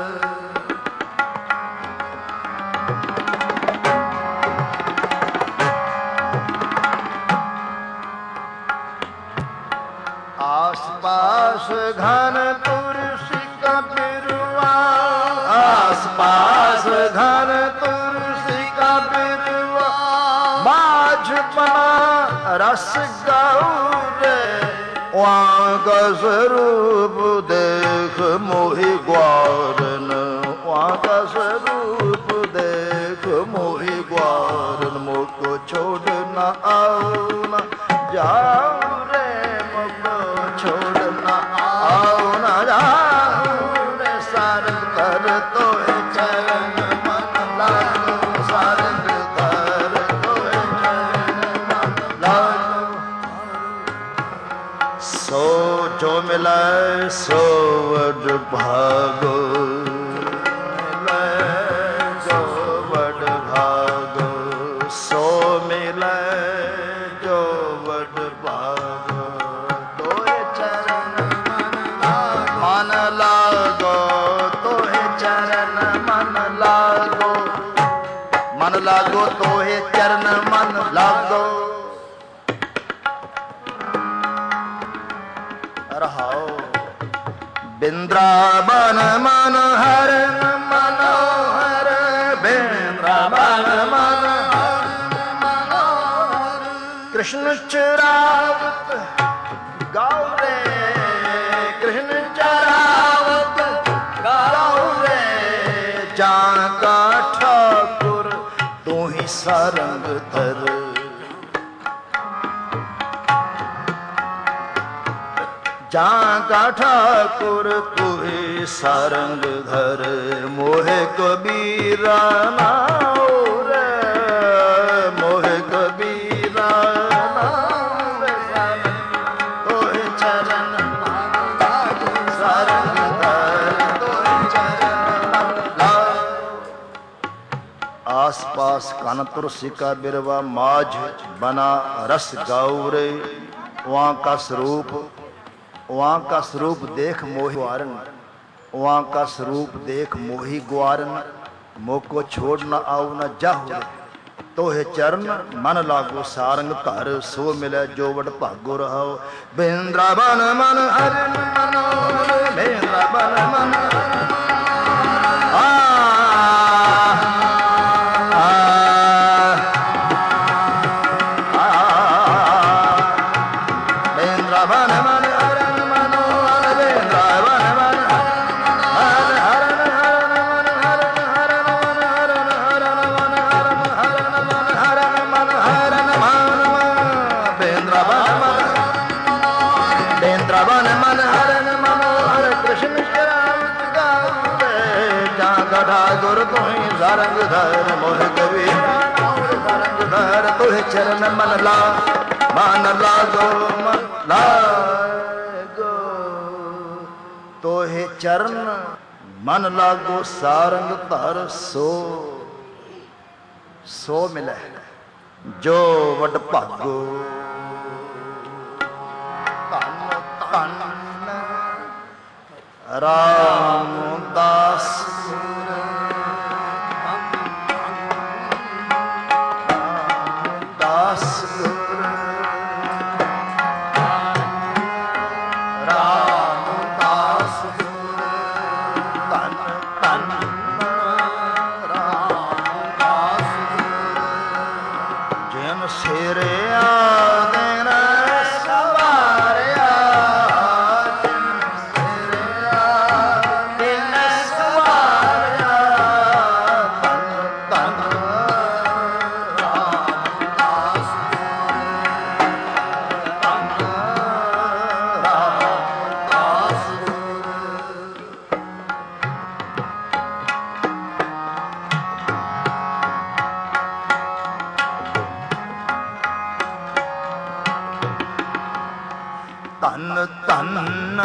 आस पास घन तुलसी का बिरुआ। आस पास घन तुलसी का बिरुआ। माझ बना रस गौरे। वहाँ का स्वरूप देख मोहि ग्वारन। वहाँ का स्वरूप देख मोहि ग्वारन। मोको छोड़ न आओ न जाओ रे। मोको छोड़ न आओ न जाओ रे। सारंग धर तोहे चरण मन लागो। सारंग धर तोहे चरण मन लागो। सो जो मिलै सो वड भागो। मिलै जो वड भागो। सो मिलै जो वड भागो। तोहे चरण मन लागो। तोहे चरण मन लागो। मन लागो तोहे चरण मन लागो। रहाओ बिंद्रावन मन हर मनोहर। बिंद्रावन मन कृष्ण चरावत गाओ रे। कृष्ण चरावत गाओ रे। जान का ठाकुर तू ही सारंग धर। जान का ठाकुर तू ही सारंग धर। मोहे कबीरा नाओ रे। मोहे कबीरा नाओ रे। तोहे चरण सारंग धर। तोहे चरण आस पास कान तुलसी का बिरवा। माझ बना रस गौरे। वहाँ का स्वरूप वहाँ का स्वरूप देख मोहि ग्वारन। वहाँ का स्वरूप देख मोहि ग्वारन। मोको छोड़ न आओ न जाहु। तोहे चरण मन लागो सारंग धर। सो मिले जो वड भागो रहो। बिंद्रावन मन हर मनोहर। बिंद्रावन मन आ Krishna ਠਾਠਾ ਗੁਰ ਤੁਹੀਂ ਸਰੰਗ ਧਰ ਮੋਹ ਕਬੀਰਾ ਨਾਮ ਸਰੰਗ ਧਰ ਤੁਹ ਚਰਨ ਮਨ ਲਾ ਮਨ ਲਾਗੋ ਮਨ ਲਾਗੋ ਤੋਹਿ ਚਰਨ ਮਨ ਲਾਗੋ ਸਾਰੰਗ ਧਰ ਸੋ ਸੋ ਮਿਲੈ ਜੋ ਵਡ ਭਾਗੋ ਧੰਨ ਧੰਨ ਰਾਮਦਾਸ ਰਾਮਦਾਸ ਗੁਰ ਰਾਮਦਾਸ ਗੁਰ ਧੰਨ ਧੰਨ ਰਾਮਦਾਸ ਗੁਰ ਜਿਨ ਸਿਰਿਆ ਦੇਨ ਸਵਾਰਿਆ ਜਿਨ ਸਿਰਿਆ ਦੇਨ ਸਵਾਰਿਆ ਧੰਨ ਧੰਨ ਰਾਮਦਾਸ ਧੰਨ ਰਾਮਦਾਸ ਧੰਨ ਧੰਨ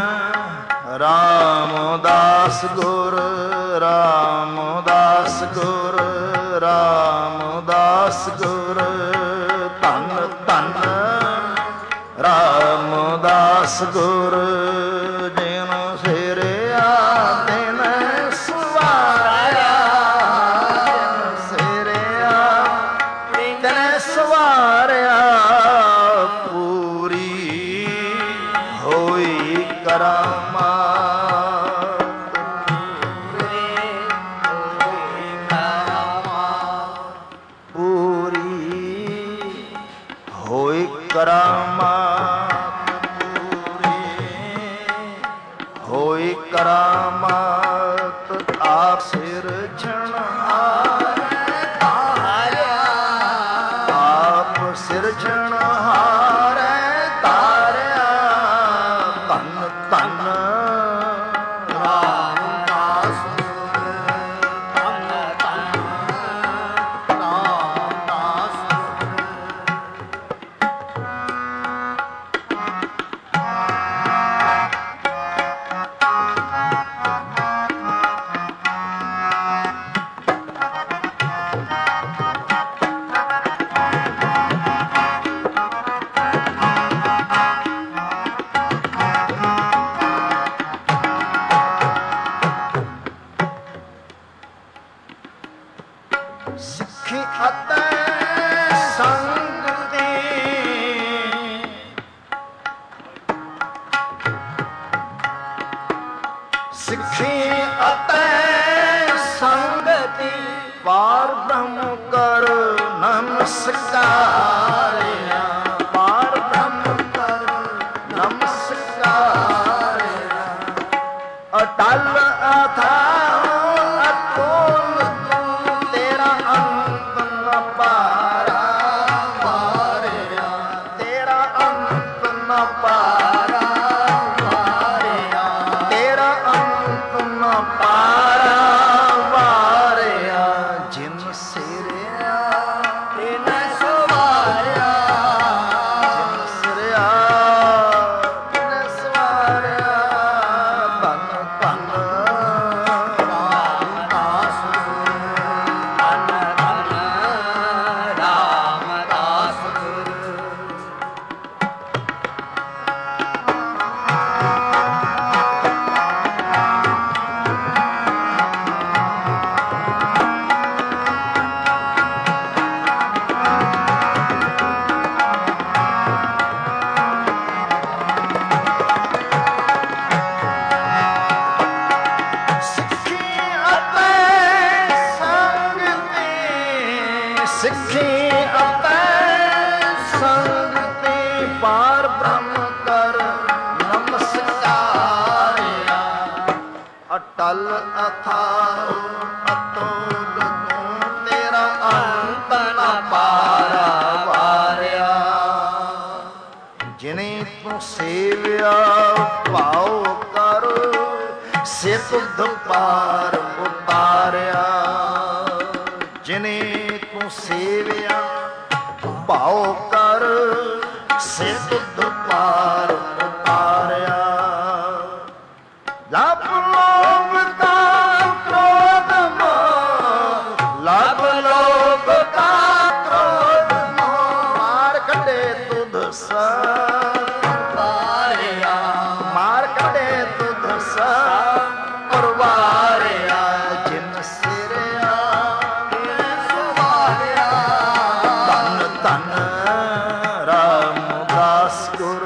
ਰਾਮਦਾਸ ਗੁਰ ਰਾਮਦਾਸ ਗੁਰ ਰਾਮਦਾਸ ਗੁਰ ਧੰਨ ਧੰਨ ਰਾਮਦਾਸ ਗੁਰ ਜਿਨ ਸਿਰਿਆ ਦਿਨ ਸਵਾਰਿਆ ਜਿਨ ਸਿਰਿਆ ਦਿਨ ਸਵਾਰਿਆ ਪੂਰੀ ਹੋਈ ਕਰਾਮਾਤ ਪੂਰੀ ਹੋਈ ਕਰਾਮਾਤ ਪੂਰੀ ਹੋਈ ਕਰਾਮਾਤ ਆਪ ਸਿਰਜਣਹਾਰ ਤਾਰਿਆ ਆਪ ਸਿਰਜਣਹਾਰ ਤਾਰਿਆ ਧੰਨ ਧੰਨ ਰਾਮਦਾਸ ਧੰਨ ਧੰਨ ਰਾਮਦਾਸ ਸਿੱਖੀ ਅਤੇ ਸੰਗ ਦੀ ਸਿੱਖੀ ਅਤੇ ਸੰਗ ਦੀ ਪਾਰ ਬ੍ਰਹਮ ਕਰ ਨਮਸਕਾਰਿਆ ਪਾਰ ਬ੍ਰਹਮ ਕਰ ਨਮਸਕਾਰਿਆ ਅਟਲ ਅਥਾਹ ਅਤੁਲ ਤੂੰ ਤੇਰਾ ਅੰਤ ਨ ਪਾਰਾ ਵਾਰਿਆ ਤੇਰਾ ਅੰਤ ਨ ਪਾਰਾ ਵਾਰਿਆ ਤੇਰਾ ਅੰਤ ਨ ਪਾਰਾ ਵਾਰਿਆ ਜਿਨ ਸਿਰਿਆ ਤਿਨ ਸਵਾਰਿਆ ਜਿਨ ਸਿਰਿਆ ਤਿਨ ਸਵਾਰਿਆ ਧੰਨ ਧੰਨ ਰਾਮਦਾਸ ਧੰਨ ਧੰਨ ਰਾਮਦਾਸ ਸਿੱਖੀ ਅਤੇ ਸੰਗ ਦੀ ਸਿੱਖੀ ਅਤੇ ਸੰਗ ਦੀ ਪਾਰ ਬ੍ਰਹਮ ਕਰ ਨਮਸਕਾਰਿਆ ਅਟਲ ਅਥਾਹ ਅਤੁਲ ਤੂੰ ਤੇਰਾ ਅੰਤ ਨ ਪਾਰਾ ਵਾਰਿਆ ਜਿਨੇ ਤੂੰ ਸੇਵਿਆ ਭਾਉ ਕਰ ਸੇ ਤੁਧ ਪਾਰ ਉਤਾਰਿਆ ਤੁਧ ਪਾਰ ਉਤਾਰਿਆ। ਲੱਭ ਲੋਭ ਕਾ ਕ੍ਰੋਧ ਮੋਹ, ਲੱਭ ਲੋਭ ਕਾ ਕ੍ਰੋਧ ਮੋਹ, ਮਾਰ ਕੱਢੇ ਤੁਧ ਸਵਾਰਿਆ, ਮਾਰ ਕੱਢੇ ਤੁਧ ਸਵਾਰਿਆ। ਜਿਨ ਸਿਰਿਆ ਸਵਾਰਿਆ, ਧੰਨ ਧੰਨ ਰਾਮਦਾਸ ਗੁਰ,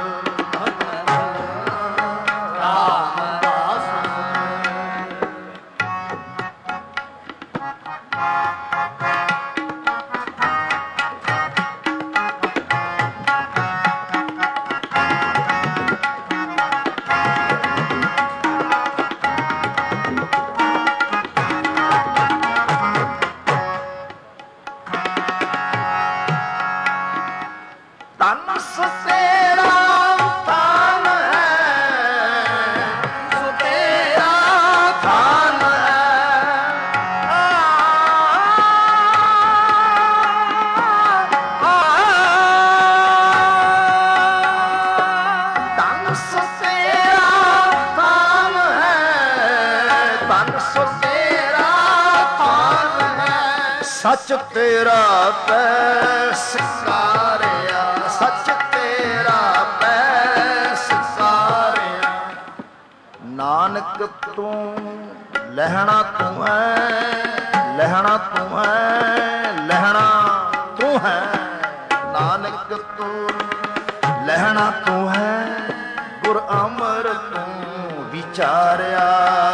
ਰਾਮਦਾਸ ਤਨ ਸੋ ਤੇਰਾ ਥਾਨ ਹੈ, ਸੋ ਤੇਰਾ ਥਾਨ ਹੈ। ਤਨ ਸੋ ਤੇਰਾ ਥਾਨ ਹੈ, ਤਨ ਸੋ ਤੇਰਾ ਥਾਨ ਹੈ। ਸੱਚ ਤੇਰਾ ਪੈ ਸਿਕਾਰਿਆ, ਸੱਚ ਤੇਰਾ ਪੈ ਸਿਕਾਰਿਆ। ਨਾਨਕ ਤੂੰ ਲਹਿਣਾ ਤੂੰ ਹੈ, ਲਹਿਣਾ ਤੂੰ ਹੈ, ਲਹਿਣਾ ਤੂੰ ਹੈ। ਨਾਨਕ ਤੂੰ ਲਹਿਣਾ ਤੂੰ ਹੈ, ਗੁਰ ਅਮਰ ਤੂੰ ਵਿਚਾਰਿਆ।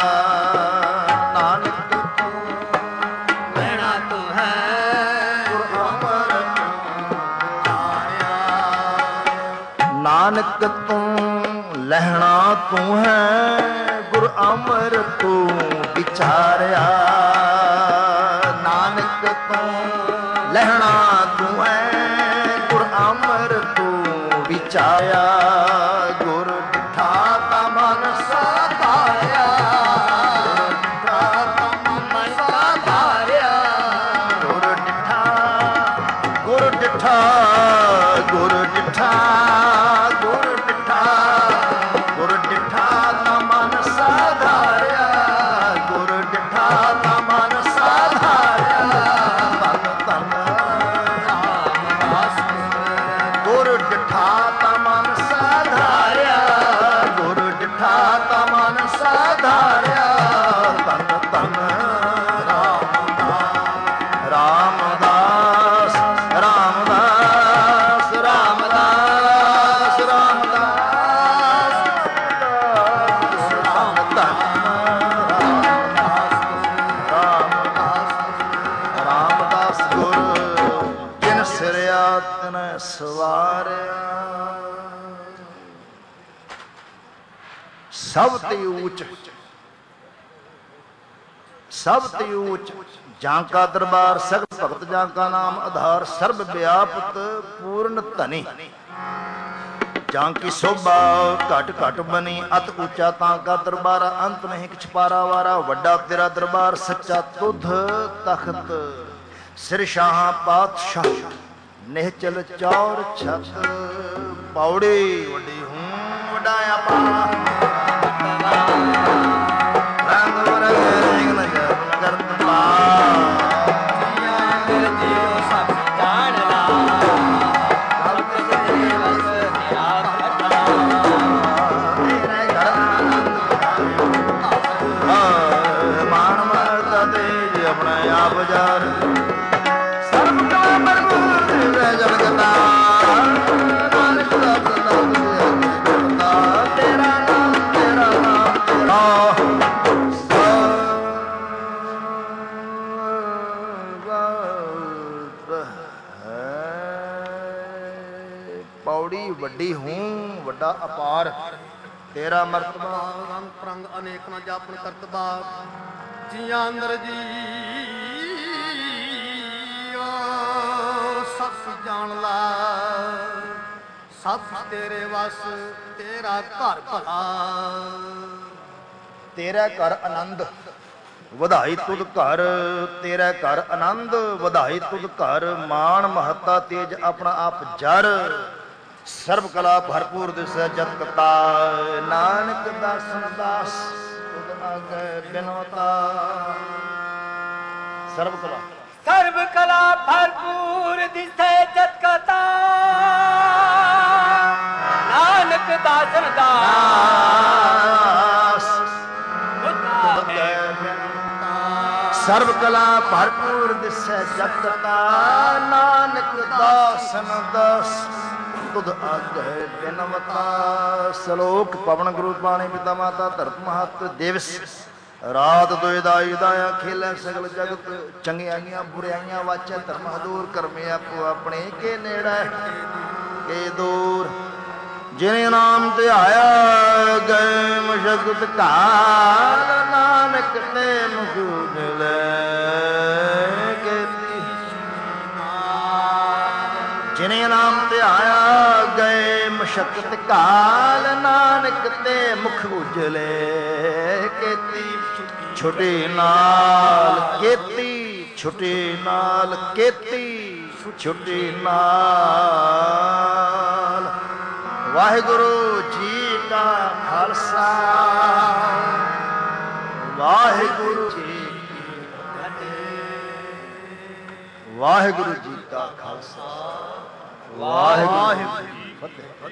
ਨਾਨਕ ਤੂੰ ਲਹਿਣਾ ਤੂੰ ਹੈ, ਗੁਰ ਅਮਰ ਤੂੰ ਵਿਚਾਰਿਆ। ਨਾਨਕ ਤੂੰ ਲਹਿਣਾ ਤੂੰ ਹੈ, ਗੁਰ ਅਮਰ ਤੂੰ ਵਿਚਾਰਿਆ। ਨਾਨਕ ਤੂੰ ਲਹਿਣਾ ਤੂੰ ਹੈ, ਗੁਰ ਅਮਰ ਤੂੰ ਵਿਚਾਰਿਆ। ਗੁਰ ਡਿਠਾ ਤਾ ਮਨ ਸਾਧਾਰਿਆ, ਗੁਰ ਡਿਠਾ ਗੁਰ ਡਿਠਾ, ਗੁਰ ਡਿਠਾ, ਗੁਰ ਡਿਠਾ, ਗੁਰ ਡਿਠਾ ਤਾ ਮਨ ਸਾਧਾਰਿਆ, ਗੁਰ ਡਿਠਾ ਤਾ ਮਨ ਸਾਧਾਰਿਆ। ਧੰਨ ਧੰਨ ਰਾਮਦਾਸ ਗੁਰ ਡਿਠਾ ਤਾ ਮਨ ਸਾਧਾਰਿਆ, ਗੁਰ ਡਿਠਾ ਤਾ ਮਨ ਸਾਧਾਰਿਆ। ਧੰਨ ਧੰਨ ਰਾਮਦਾਸ, ਰਾਮਦਾਸ, ਰਾਮਦਾਸ, ਰਾਮਦਾਸ, ਰਾਮਦਾਸ ਗੁਰ, ਜਿਨ ਸਿਰਿਆ ਤਿਨ ਸਵਾਰਿਆ। ਸਭ ਤੇ ਊਚ, ਸਭ ਤੇ ਊਚ ਜਾਂ ਕਾ ਦਰਬਾਰ, ਸਗਲ ਭਗਤ ਜਾਂ ਕਾ ਨਾਮ ਆਧਾਰ। ਸਰਬ ਵਿਆਪਤ ਪੂਰਨ ਧਨੀ, ਜਾਂ ਕੀ ਸੋਭਾ ਘਟ ਘਟ ਬਣੀ। ਅਤ ਉੱਚਾ ਤਾਂ ਕਾ ਦਰਬਾਰਾ, ਅੰਤ ਨਹੀਂ ਕਿਛ ਪਾਰਾਵਾਰਾ। ਵੱਡਾ ਤੇਰਾ ਦਰਬਾਰ ਸੱਚਾ ਤੁਧ ਤਖਤ, ਸਿਰ ਸ਼ਾਹ ਪਾਤਸ਼ਾਹ ਨਿਹਚਲ ਚੌਰ ਛਤ। ਪੌੜੀ ਵੱਡੀ ਹੂੰ ਵਡਾਇਆ ਪਾ, ਰੰਗ ਬਰੰਗ ਨਗਰ ਕਰਤ ਪਾ। ਮਾਨ ਮਰਦਾ ਤੇਜ ਆਪਣਾ ਆਪ ਜਾਰ, ਸਰਬ ਕਾ ਮਰਮੂਰ ਰਹਿ ਜਗਤਾ। ਨਾਨਕ ਦਾ ਬੰਦਾ ਤੇਰਾ ਨਾਮ, ਤੇਰਾ ਨਾਮ, ਤੇਰਾ ਪੌੜੀ ਵੱਡੀ ਹੂੰ ਵੱਡਾ ਅਪਾਰ। ਤੇਰਾ ਮਰਤਬਾ ਰੰਗ ਪ੍ਰੰਗ ਅਨੇਕ ਨਾ ਜਾਪਨ ਕਰਤਬਾ। ਜੀਆਂ ਅੰਦਰ ਜੀ ਸਭ ਜਾਣ ਲਾ, ਸਭ ਤੇਰੇ ਵਸ ਤੇਰਾ ਘਰ ਭਲਾ। ਤੇਰਾ ਘਰ ਆਨੰਦ ਵਧਾਈ ਤੁਧ ਘਰ, ਤੇਰਾ ਘਰ ਆਨੰਦ ਵਧਾਈ ਤੁਧ ਘਰ। ਮਾਣ ਮਹੱਤਾ ਤੇਜ ਆਪਣਾ ਆਪ ਜਰ, ਸਰਬ ਕਲਾ ਭਰਪੂਰ ਦਿਸੈ ਜਤ ਕਤਾ, ਨਾਨਕ ਦਾਸਨ ਦਾਸ ਤੁਧ ਆਗੈ ਬਿਨਵਤਾ। ਸਰਬ ਕਲਾ ਸਰਬ ਕਲਾ ਭਰਪੂਰ ਦਿਸੈ ਜਤ ਕਤਾ, ਨਾਨਕ ਦਾਸਨ ਦਾਸ ਤੁਧ ਆਗੈ ਬਿਨਵਤਾ। ਸਰਬ ਕਲਾ ਭਰਪੂਰ ਦਿਸੈ ਜਤ ਕਤਾ, ਨਾਨਕ ਦਾਸਨ ਦਾਸ ਤੁਧ ਆਗੈ ਬਿਨਵਤਾ। ਸਲੋਕ ਪਵਨ ਗੁਰੂ ਪਾਣੀ ਪਿਤਾ ਮਾਤਾ ਧਰਤ ਮਹਤ ਦਿਵਸ ਰਾਤ ਦੋਇ ਦਾਈ ਦਾਇਆ ਖੇਲੈ ਸਗਲ ਜਗਤ, ਚੰਗਿਆਈਆਂ ਬੁਰਾਈਆਂ ਵਾਚੈ ਧਰਮ ਹਦੂਰ, ਕਰਮੇ ਆਪੋ ਆਪਣੇ ਕੇ ਨੇੜੇ ਕੇ ਦੂਰ। ਜਿਨੇ ਨਾਮ ਧਿਆਇਆ ਗਏ ਮਸ਼ਕਤ ਘਾਲ, ਨਾਨਕ ਤੇ ਮੁਖ ਉਜਲੇ ਕੀਤੀ। ਜਿਨੇ ਨਾਮ ਧਿਆਇਆ ਗਏ ਮਸ਼ਕਤ ਘਾਲ, ਨਾਨਕ ਤੇ ਮੁਖ ਉਜਲੇ ਕੀਤੀ। ਛੁਟੀ ਨਾਲ ਕੀਤੀ, ਛੁਟੀ ਨਾਲ ਕੀਤੀ, ਛੁਟੀ ਨਾਲ। ਵਾਹਿਗੁਰੂ ਜੀ ਕਾ ਖਾਲਸਾ, ਵਾਹਿਗੁਰੂ ਜੀ ਕੀ ਫਤਿਹ। ਵਾਹਿਗੁਰੂ ਜੀ ਕਾ ਖਾਲਸਾ, ਵਾਹਿਗੁਰੂ ਜੀ ਕੀ ਫਤਿਹ।